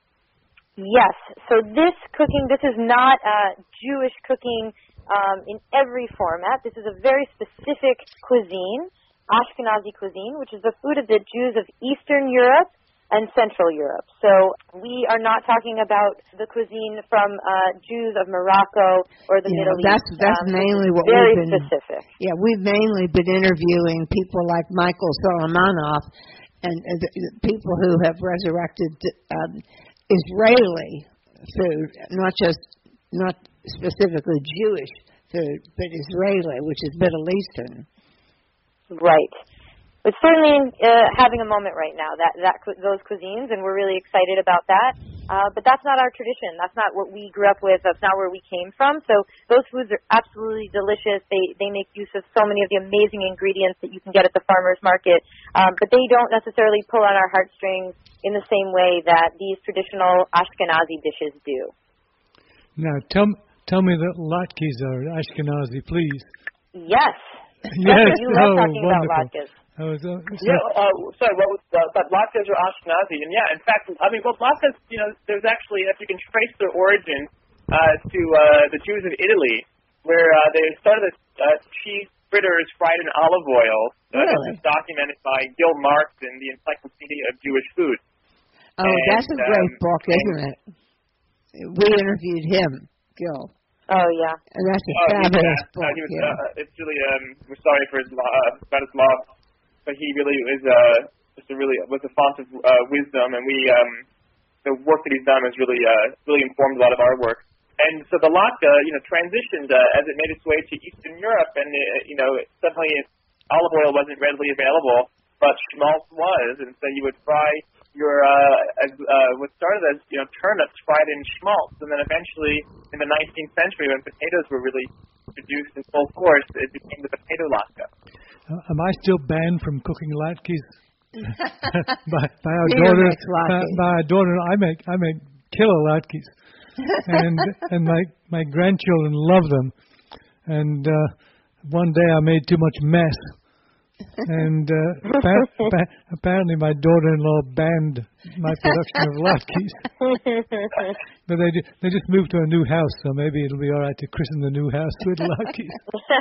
Yes. So this cooking, this is not uh, Jewish cooking um, in every format. This is a very specific cuisine, Ashkenazi cuisine, which is the food of the Jews of Eastern Europe and Central Europe. So we are not talking about the cuisine from uh, Jews of Morocco or the yeah, Middle that's, East. That's um, mainly what very we've been. Specific. Yeah, we've mainly been interviewing people like Michael Solomonoff and, and the, the people who have resurrected um, Israeli food, not just not specifically Jewish food, but Israeli, which is Middle Eastern. Right. It's certainly uh, having a moment right now, that, that those cuisines, and we're really excited about that. Uh, but that's not our tradition. That's not what we grew up with. That's not where we came from. So those foods are absolutely delicious. They they make use of so many of the amazing ingredients that you can get at the farmer's market. Um, but they don't necessarily pull on our heartstrings in the same way that these traditional Ashkenazi dishes do. Now, tell, tell me that latkes are Ashkenazi, please. Yes. Yes. You love oh, talking wonderful. about latkes. I was, uh, Yeah, uh, sorry, what was, uh, but latkes are Ashkenazi, and yeah, in fact, I mean, well, latkes, you know, there's actually, if you can trace their origin uh, to uh, the Jews of Italy, where uh, they started as uh, cheese fritters fried in olive oil. Uh, really? This is documented by Gil Marks in the Encyclopedia of Jewish Food. Oh, and, that's a great um, book, isn't it? We interviewed him, Gil. Oh, yeah. And that's a Oh, fabulous yeah, book. uh, he was, yeah. uh, it's really, um, we're sorry for his, uh, about his loss. But he really is uh, just a really was a font of uh, wisdom, and we um, the work that he's done has really uh, really informed a lot of our work. And so the latke, you know, transitioned uh, as it made its way to Eastern Europe, and uh, you know, suddenly olive oil wasn't readily available, but schmaltz was, and so you would fry your uh, as, uh, what started as you know turnips fried in schmaltz, and then eventually in the nineteenth century, when potatoes were really introduced in full force, it became the potato latke. Uh, am I still banned from cooking latkes? by, by our Peter daughter, makes by, latkes. by our daughter, I make I make killer latkes, and and my my grandchildren love them. And uh, one day I made too much mess, and uh, appa- apparently my daughter-in-law banned my production of latkes. But they ju- they just moved to a new house, so maybe it'll be all right to christen the new house with latkes.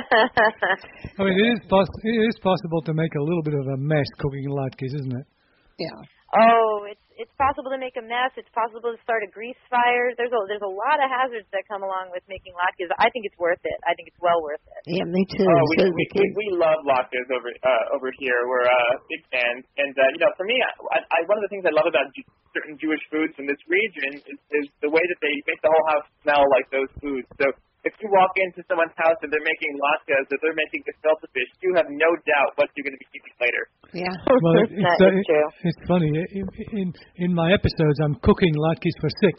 I mean, it is poss- it is possible to make a little bit of a mess cooking latkes, isn't it? Yeah. Oh, it's it's possible to make a mess. It's possible to start a grease fire. There's a there's a lot of hazards that come along with making latkes. I think it's worth it. I think it's well worth it. Yeah, me too. Oh, we, So we, the we, we love latkes over uh, over here. We're uh, big fans, and uh, you know, for me, I, I, one of the things I love about Ju- certain Jewish foods in this region is, is the way that they make the whole house smell like those foods. So if you walk into someone's house and they're making latkes, or they're making gefilte fish, you have no doubt what you're going to be eating later. Yeah. Well, it, it's, That uh, is true. it's funny. In, in in my episodes, I'm cooking latkes for six.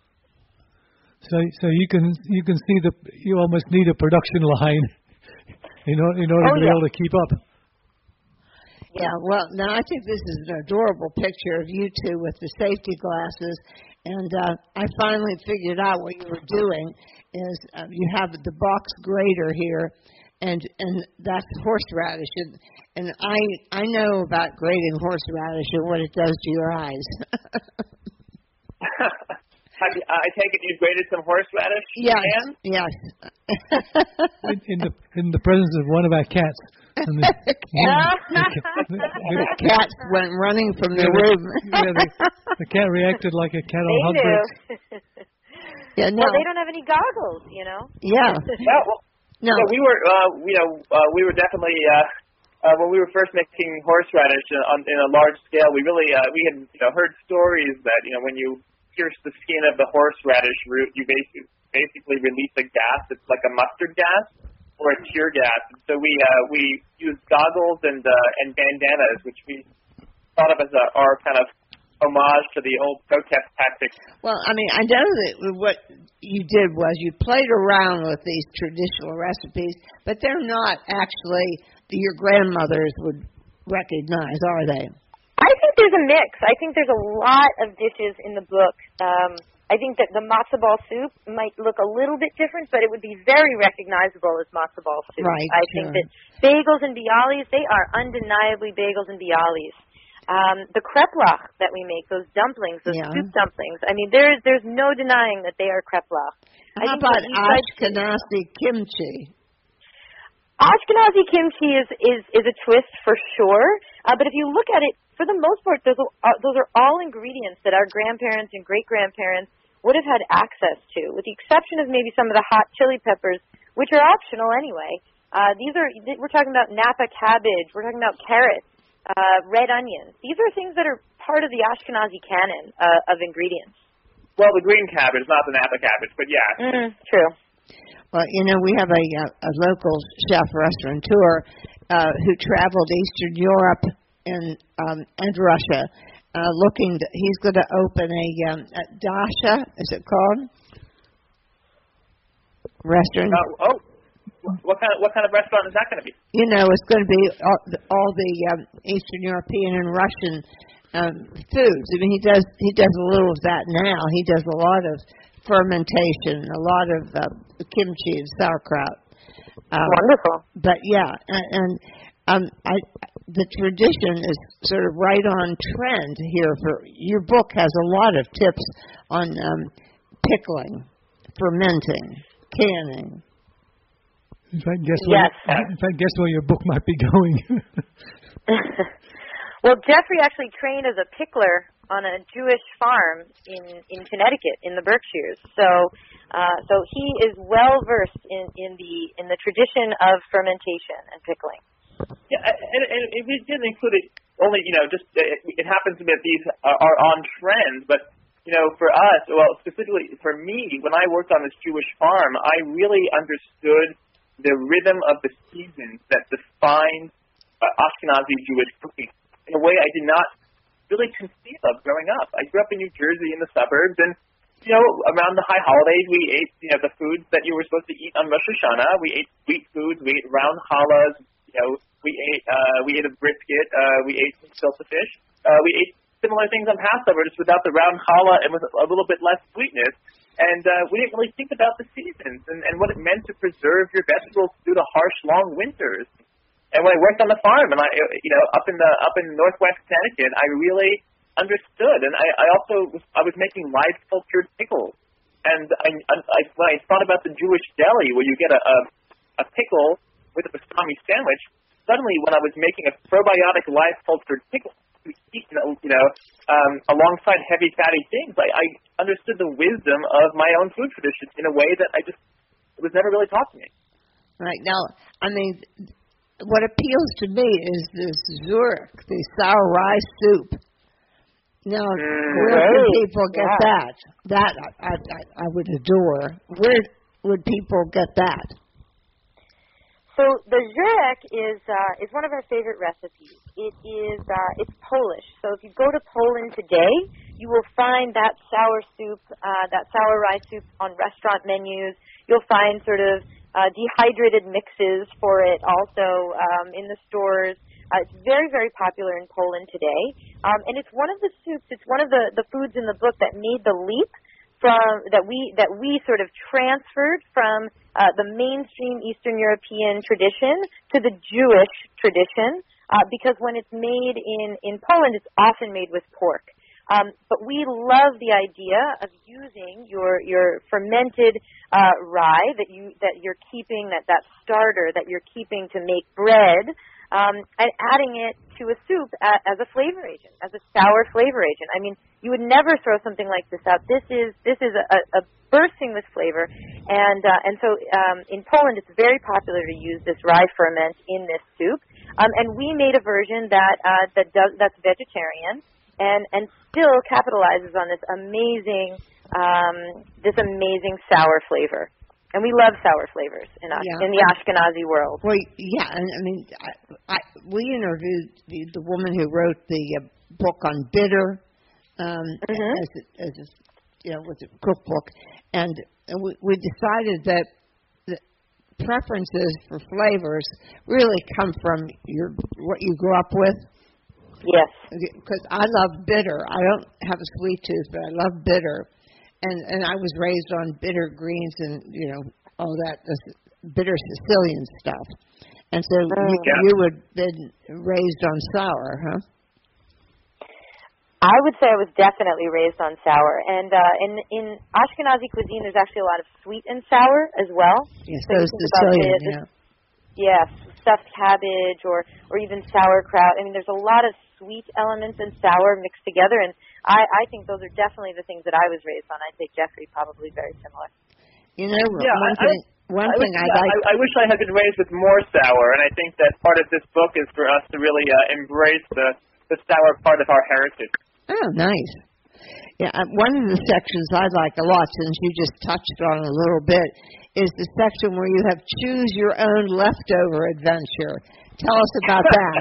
So so you can you can see the you almost need a production line in order in order Oh, to be yeah. able to keep up. Yeah, well, now I think this is an adorable picture of you two with the safety glasses, and uh, I finally figured out what you were doing is uh, you have the box grater here, and and that's horseradish, and, and I I know about grating horseradish and what it does to your eyes. Have you, I take it you've grated some horseradish? Yes, Ann? yes. in, in the in the presence of one of our cats. And the, the, cat, the, the, the cat went running from the yeah, room. The, yeah, the, the cat reacted like a cat on hot They do. Yeah, no. Well, they don't have any goggles, you know. Yeah. Yeah, well, no. So we were, uh, you know, uh, we were definitely uh, uh, when we were first making horseradish on, in a large scale. We really, uh, we had, you know, heard stories that, you know, when you pierce the skin of the horseradish root, you basically basically release a gas. It's like a mustard gas or a tear gas. And so we uh, we used goggles and uh, and bandanas, which we thought of as a, our kind of homage to the old protest tactics. Well, I mean, I know that what you did was you played around with these traditional recipes, but they're not actually your grandmothers would recognize, are they? I think there's a mix. I think there's a lot of dishes in the book. Um, I think that the matzo ball soup might look a little bit different, but it would be very recognizable as matzo ball soup. Right, I sure. think that bagels and bialys, they are undeniably bagels and bialys. Um, the kreplach that we make, those dumplings, those Yeah. soup dumplings, I mean, there's there's no denying that they are kreplach. I How think about that we tried to- Ashkenazi kimchi? Ashkenazi kimchi is, is, is a twist for sure, uh, but if you look at it, for the most part, those are, uh, those are all ingredients that our grandparents and great-grandparents would have had access to, with the exception of maybe some of the hot chili peppers, which are optional anyway. Uh, these are, we're talking about Napa cabbage, we're talking about carrots, uh, red onions. These are things that are part of the Ashkenazi canon uh, of ingredients. Well, the green cabbage, not the Napa cabbage, but yeah. Mm, true. Well, you know, we have a, a local chef restaurateur uh, who traveled Eastern Europe and um, and Russia, uh, looking. To, he's going to open a, um, a Dasha. Is it called? Restaurant. Uh, oh, what kind of what kind of restaurant is that going to be? You know, it's going to be all the, all the um, Eastern European and Russian um, foods. I mean, he does he does a little of that now. He does a lot of fermentation, a lot of uh, kimchi and sauerkraut. Um, Wonderful. But yeah, and, and um, I, the tradition is sort of right on trend here. For your book has a lot of tips on um, pickling, fermenting, canning. In fact, guess where, Yes. in fact, guess where your book might be going. Well, Jeffrey actually trained as a pickler on a Jewish farm in, in Connecticut, in the Berkshires. So, uh, so he is well versed in, in the in the tradition of fermentation and pickling. Yeah, and, and, and we didn't include it only, you know, just it, it happens to be that these are, are on trend, but you know, for us, well, specifically for me, when I worked on this Jewish farm, I really understood the rhythm of the seasons that define uh, Ashkenazi Jewish cooking in a way I did not really conceive of growing up. I grew up in New Jersey in the suburbs, and you know, around the high holidays, we ate you know the foods that you were supposed to eat on Rosh Hashanah. We ate sweet foods. We ate round challahs. You know, we ate uh, we ate a brisket. Uh, we ate some filter fish. Uh, we ate similar things on Passover, just without the round challah and with a little bit less sweetness. And uh, we didn't really think about the seasons and, and what it meant to preserve your vegetables through the harsh, long winters. And when I worked on the farm, and I, you know, up in the up in Northwest Connecticut, I really understood. And I, I also was, I was making live cultured pickles. And I, I, when I thought about the Jewish deli, where you get a, a, a pickle with a pastrami sandwich, suddenly when I was making a probiotic live cultured pickle to eat, you know, um, alongside heavy fatty things, I, I understood the wisdom of my own food tradition in a way that I just it was never really taught to me. Right now, I mean, what appeals to me is this Zurich, the sour rice soup. Now, Mm, where can great. people get Yeah. that? That I, I, I would adore. Where would people get that? So the zurek is uh, is one of our favorite recipes. It is uh, it's Polish. So if you go to Poland today, you will find that sour soup, uh, that sour rice soup on restaurant menus. You'll find sort of uh, dehydrated mixes for it also um, in the stores. Uh, it's very, very popular in Poland today, um, and it's one of the soups. It's one of the, the foods in the book that made the leap from that we that we sort of transferred from uh, the mainstream Eastern European tradition to the Jewish tradition, uh, because when it's made in in Poland, it's often made with pork. Um, but we love the idea of using your your fermented uh, rye that you that you're keeping that that starter that you're keeping to make bread. Um, and adding it to a soup a, as a flavor agent, as a sour flavor agent. I mean, you would never throw something like this out. This is this is a, a bursting with flavor, and uh, and so um, in Poland it's very popular to use this rye ferment in this soup. Um, and we made a version that uh, that does that's vegetarian and and still capitalizes on this amazing um, this amazing sour flavor. And we love sour flavors in, yeah. in the Ashkenazi world. Well, yeah, and I mean, I, I, we interviewed the, the woman who wrote the uh, book on bitter, um, mm-hmm. as, a, as a, you know, with a cookbook, and, and we, we decided that the preferences for flavors really come from your what you grew up with. Yes. Because I love bitter. I don't have a sweet tooth, but I love bitter. And and I was raised on bitter greens and, you know, all that uh, bitter Sicilian stuff. And so oh, you, yeah. you would have been raised on sour, huh? I would say I was definitely raised on sour. And uh, in in Ashkenazi cuisine, there's actually a lot of sweet and sour as well. Yes, so those Sicilian, yeah. Yes, stuffed cabbage or, or even sauerkraut. I mean, there's a lot of sweet elements and sour mixed together, and I, I think those are definitely the things that I was raised on. I think Jeffrey probably very similar. You know, yeah, one I, thing, one I thing wish, I like... I, I wish I had been raised with more sour, and I think that part of this book is for us to really uh, embrace the, the sour part of our heritage. Oh, nice. Yeah, one of the sections I like a lot, since you just touched on it a little bit, is the section where you have choose your own leftover adventure. Tell us about that.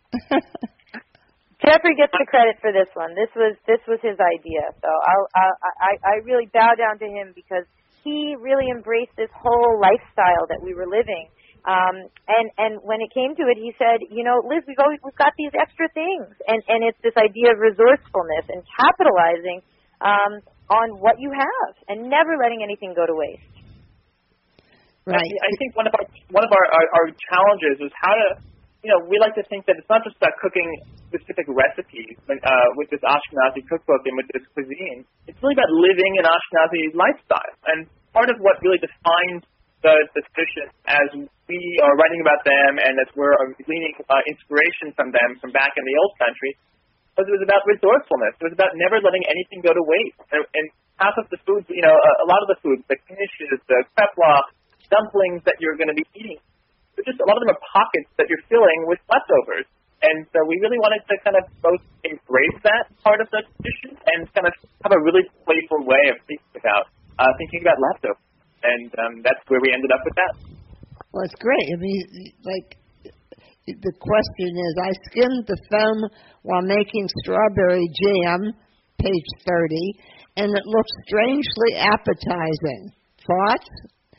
Jeffrey gets the credit for this one. This was this was his idea, so I'll, I'll, I I really bow down to him because he really embraced this whole lifestyle that we were living. Um, and and when it came to it, he said, you know, Liz, we've always we've got these extra things, and and it's this idea of resourcefulness and capitalizing um, on what you have and never letting anything go to waste. Right. I, I think one of our one of our, our, our challenges is how to, you know, we like to think that it's not just about cooking specific recipes uh, with this Ashkenazi cookbook and with this cuisine. It's really about living an Ashkenazi lifestyle, and part of what really defines the, the tradition as we are writing about them and as we're gleaning uh, inspiration from them from back in the old country, was it was about resourcefulness. It was about never letting anything go to waste. And, and half of the foods, you know, a, a lot of the foods, the knishes, the krepla, dumplings that you're going to be eating, but just a lot of them are pockets that you're filling with leftovers. And so we really wanted to kind of both embrace that part of the tradition and kind of have a really playful way of thinking about uh, thinking about leftovers. And um, that's where we ended up with that. Well, it's great. I mean, like, the question is, I skimmed the foam while making strawberry jam, page thirty, and it looks strangely appetizing. Thoughts?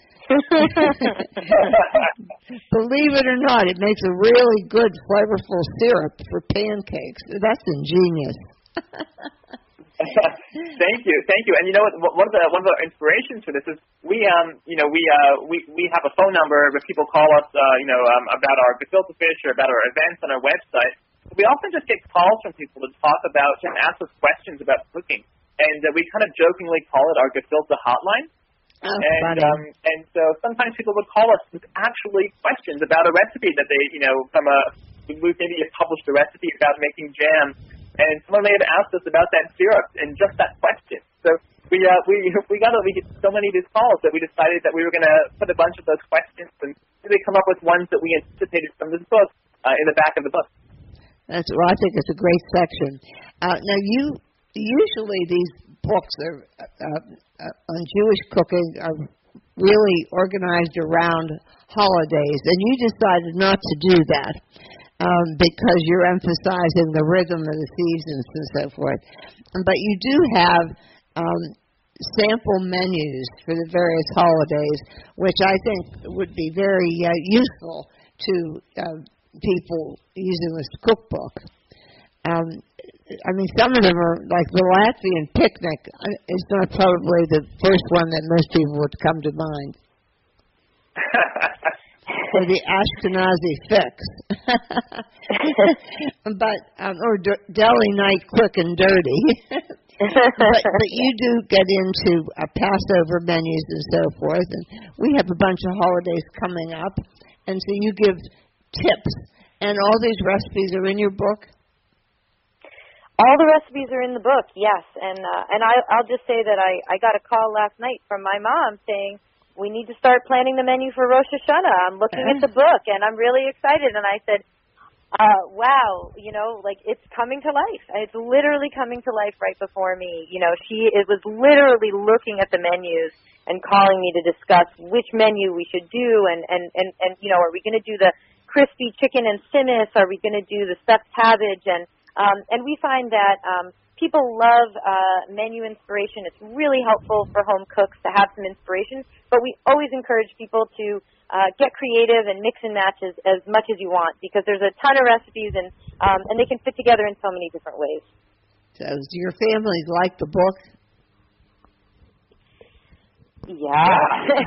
Believe it or not, it makes a really good, flavorful syrup for pancakes. That's ingenious. Thank you, thank you. And you know what? One of the one of the inspirations for this is we um you know we uh we we have a phone number where people call us uh you know um, about our gefilte fish or about our events on our website. We often just get calls from people to talk about just ask us questions about cooking, and uh, we kind of jokingly call it our gefilte hotline. Oh, and funny. um, and so sometimes people would call us with actually questions about a recipe that they, you know, from a we maybe have published a recipe about making jam, and someone may have asked us about that syrup and just that question. So we uh, we we got we get so many of these calls that we decided that we were going to put a bunch of those questions and really come up with ones that we anticipated from this book uh, in the back of the book. That's well, I think it's a great section. Uh, now you usually these books are uh, uh, on Jewish cooking are really organized around holidays, and you decided not to do that um, because you're emphasizing the rhythm of the seasons and so forth. But you do have um, sample menus for the various holidays, which I think would be very uh, useful to uh, people using this cookbook. Um, I mean, some of them are like the Latvian picnic is not probably the first one that most people would come to mind. or the Ashkenazi fix. but um, or d- deli night quick and dirty. but, but you do get into uh, Passover menus and so forth, and we have a bunch of holidays coming up, and so you give tips, and all these recipes are in your book? All the recipes are in the book, yes, and uh, and I, I'll just say that I, I got a call last night from my mom saying, we need to start planning the menu for Rosh Hashanah. I'm looking uh-huh. at the book, and I'm really excited, and I said, Uh, wow, you know, like it's coming to life. It's literally coming to life right before me. You know, she it was literally looking at the menus and calling me to discuss which menu we should do, and and and, and you know, are we going to do the crispy chicken and simmis? Are we going to do the stuffed cabbage? And um, and we find that um, people love uh, menu inspiration. It's really helpful for home cooks to have some inspiration, but we always encourage people to Uh, get creative and mix and match as, as much as you want, because there's a ton of recipes and um, and they can fit together in so many different ways. So do your family like the book? Yeah.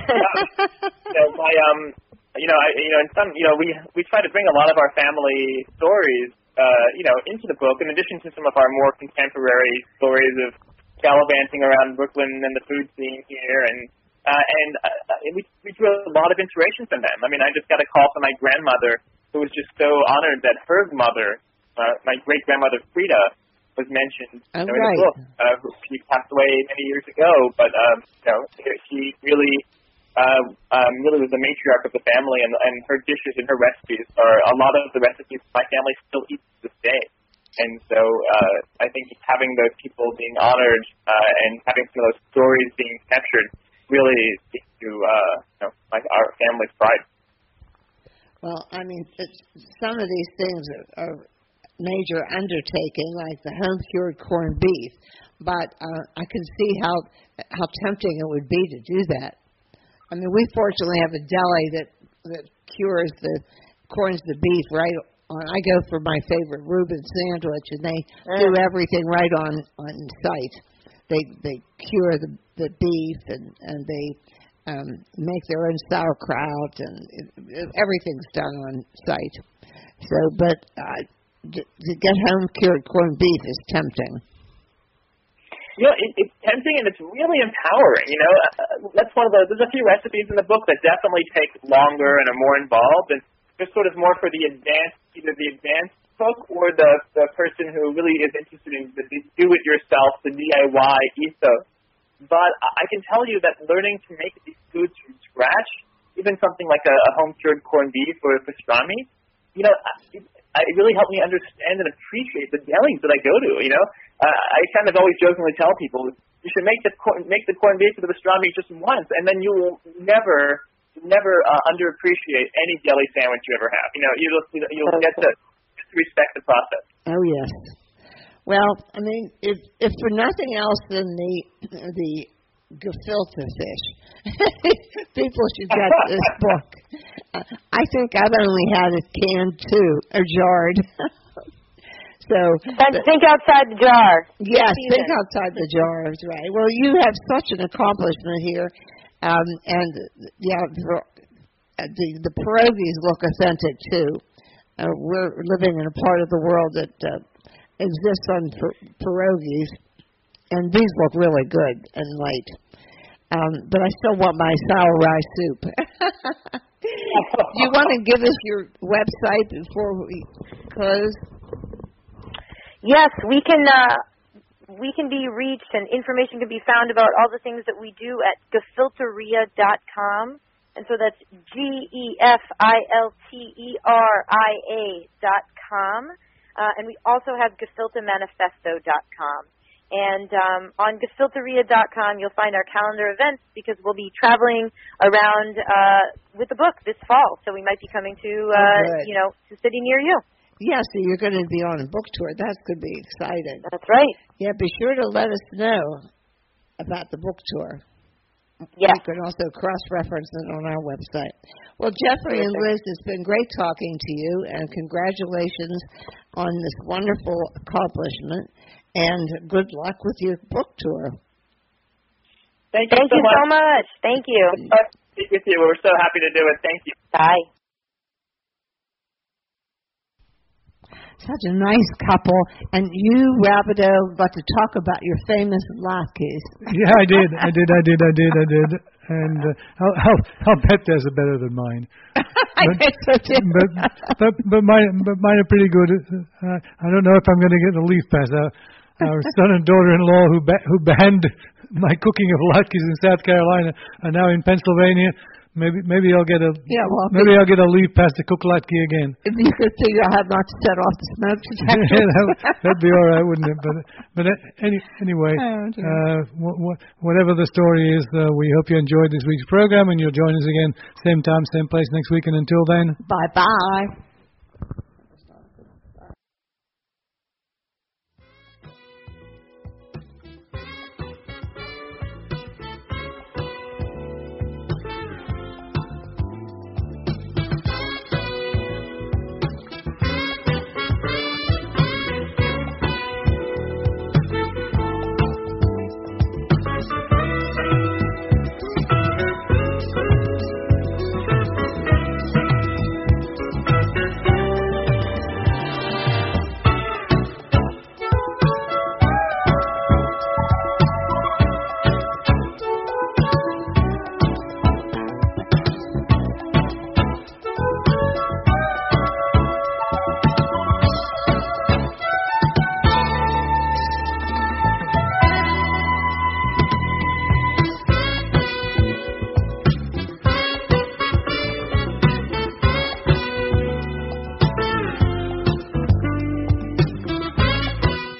so my um, you know, I, you know, in some, you know, we we try to bring a lot of our family stories, uh, you know, into the book, in addition to some of our more contemporary stories of gallivanting around Brooklyn and the food scene here, and. Uh, and uh, we, we drew a lot of inspiration from them. I mean, I just got a call from my grandmother, who was just so honored that her mother, uh, my great-grandmother Frida, was mentioned oh, you know, right. in the book. Uh, she passed away many years ago, but um, you know, she really, uh, um, really was the matriarch of the family, and, and her dishes and her recipes are a lot of the recipes my family still eats to this day. And so uh, I think having those people being honored uh, and having some of those stories being captured really speaks to uh, you know, like our family's pride. Well, I mean, it's, some of these things are, are major undertaking, like the home-cured corned beef. But uh, I can see how how tempting it would be to do that. I mean, we fortunately have a deli that that cures the corns the beef right on. I go for my favorite Reuben sandwich, and they mm. do everything right on on site. They they cure the the beef and and they um, make their own sauerkraut, and it, it, everything's done on site. So, but uh, to, to get home cured corned beef is tempting. You know, it, it's tempting and it's really empowering. You know, uh, that's one of those. There's a few recipes in the book that definitely take longer and are more involved, and they're sort of more for the advanced, either the advanced cook or the the person who really is interested in the do-it-yourself, the D I Y ethos. But I can tell you that learning to make these foods from scratch, even something like a, a home-cured corned beef or a pastrami, you know, it, it really helped me understand and appreciate the delis that I go to. You know, uh, I kind of always jokingly tell people you should make the corn, make the corned beef or the pastrami just once, and then you will never, never uh, underappreciate any deli sandwich you ever have. You know, you'll you'll get to respect the process. Oh yes. Well, I mean, if if for nothing else than the the gefilte fish, people should get this book. Uh, I think I've only had it canned too, or jarred. so the, think outside the jar. Yes, think outside the jar. That's right. Well, you have such an accomplishment here, um, and yeah, the the pierogies look authentic too. Uh, we're living in a part of the world that uh, exists on pierogies, and these look really good and light. Um, but I still want my sour rye soup. Do you want to give us your website before we close? Yes, we can. Uh, we can be reached, and information can be found about all the things that we do at gefilteria dot com. And so that's G E F I L T E R I A dot com. Uh, and we also have gefilte manifesto dot com. And um, on gefilteria dot com, you'll find our calendar events, because we'll be traveling around uh, with the book this fall. So we might be coming to, uh, oh, you know, to a city near you. Yeah, so you're going to be on a book tour. That's going to be exciting. That's right. Yeah, be sure to let us know about the book tour. Yeah. You can also cross-reference it on our website. Well, Jeffrey and Liz, it's been great talking to you, and congratulations on this wonderful accomplishment, and good luck with your book tour. Thank you, Thank so, you much. so much. Thank you. Speak with you. We're so happy to do it. Thank you. Bye. such a nice couple. And you, Rabideau, got to talk about your famous latkes. Yeah, I did. I did. I did. I did. I did. And uh, I'll, I'll, I'll bet theirs are better than mine. I but, bet so too. but, but, but, mine, but mine are pretty good. Uh, I don't know if I'm going to get a leaf pass. Our, our son and daughter-in-law who, ba- who banned my cooking of latkes in South Carolina are now in Pennsylvania. Maybe maybe I'll get a yeah, well, maybe I'll get a leave pass to cook latke again. If you could figure out how not to set off the smoke detector. that, that'd be all right, wouldn't it? But but any, anyway, oh, uh, wh- wh- whatever the story is, uh, we hope you enjoyed this week's program, and you'll join us again same time, same place next week. And until then, bye bye.